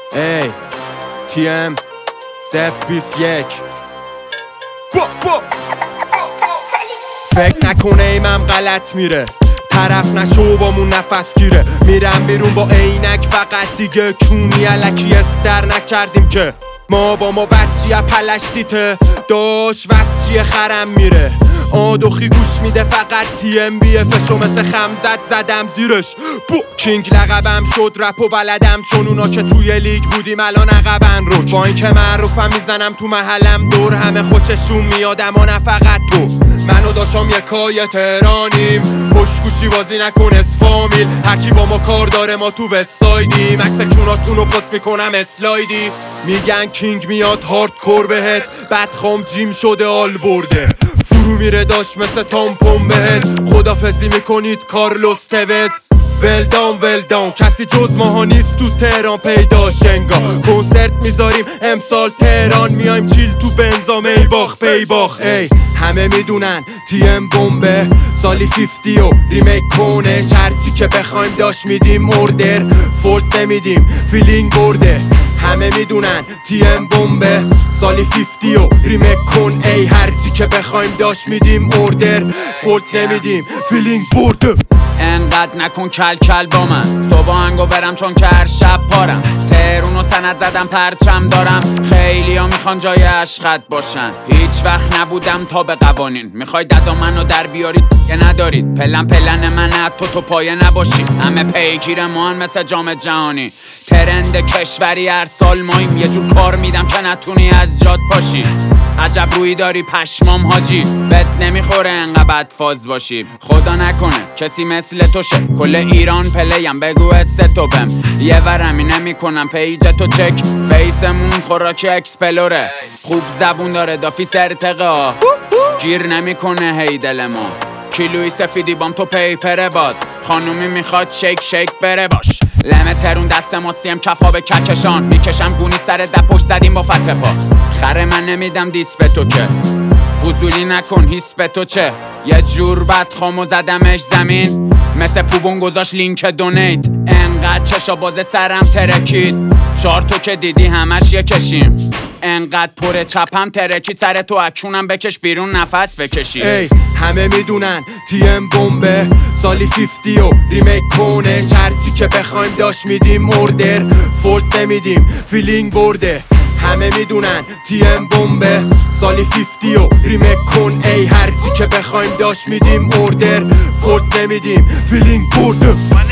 ای TM 021 فکر نکنه ایمم غلط میره، طرف نشو بامون نفس گیره. میرم بیرون با عینک فقط دیگه کونی علکی در نکردیم که ما بچی پلشتیته داش وسچی خرم میره. آدوخی گوش میده فقط TM BFشو مثل خمزد زدم زیرش. کینگ لقبم شد رپ و بلدم، چون اونا که توی لیگ بودیم الان عقبن رو. با این که معروفم میزنم تو محلم دور همه خوششون میادم و نه فقط تو. منو داشتم یکای تهرانیم، پشتگوشی بازی نکن اسفامیل. هرکی با ما کار داره ما تو وستایدیم، عکس کوناتونو پست میکنم اسلایدی. میگن کینگ میاد هاردکور بهت، بدخام جیم شده آل برده. فرو میره داشت مثل تامپون بهت، خدافزی میکنید کارلوس توز. ولدان کسی جز ماها نیست تو تهران پیدا شنگا. کنسرت میذاریم امسال تهران، میایم چیل تو بنزا میباخ پیباخ. ای همه میدونن TM بمبه، سالی 50 و ریمیک کنه. هرچی که بخوایم داشت میدیم اوردر، فولت نمیدیم فیلینگ برده. همه میدونن TM بمبه، سالی 50 و ریمیک کن. ای هرچی که بخوایم داشت میدیم اوردر، فولت نمیدیم فیلینگ برده. انقدر نکن کل با من، صبح هنگو برم چون که هر شب پارم. تهرونو سند زدم پرچم دارم، خیلی ها میخوان جای عشقت باشن. هیچ وقت نبودم تا به قوانین، میخوای ددا منو در بیارید که ندارید. پلن من تو پایه نباشی، همه پیگیر ما هن مثل جام جهانی. ترند کشوری هر سال مایم، یه جور کار میدم که نتونی از جاد پاشی. عجب روی داری پشمام حاجی، بد نمیخوره انقدر بدفاز باشی. خدا نکنه کسی مثل تو شه، کل ایران پلیم بگو تو بم. یه ورمی نمیکنم پیج تو چک، فیسمون خوراکی اکسپلوره. خوب زبون داره دافی ارتقا، گیر نمیکنه هی دل ما. کیلوی سفیدی بام تو پیپره باد، خانومی میخواد شیک بره باش. لمه ترون دست ما سیم کفا به ککشان، میکشم گونی سر دپوش زدیم با فتح پا. خره من نمیدم دیس به تو که، فضولی نکن هیس به تو چه. یه جور بدخامو زدمش زمین، مثل پوبون گذاشت لینک دونیت. انقدر چشا باز سرم ترکید، 4 تو که دیدی همش یه کشیم. انقدر پر چپم ترکید سر تو، اکونم بکش بیرون نفس بکشی. ای همه میدونن TM بمبه، سالی 50 و ریمیک کنه. هرچی که بخوایم داشت میدیم اوردر، فولت نمیدیم فیلینگ برده. همه میدونن TM بمبه، سالی 50 و ریمیک کن. ای هرچی که بخوایم داشت میدیم اوردر، فولت نمیدیم فیلینگ برده.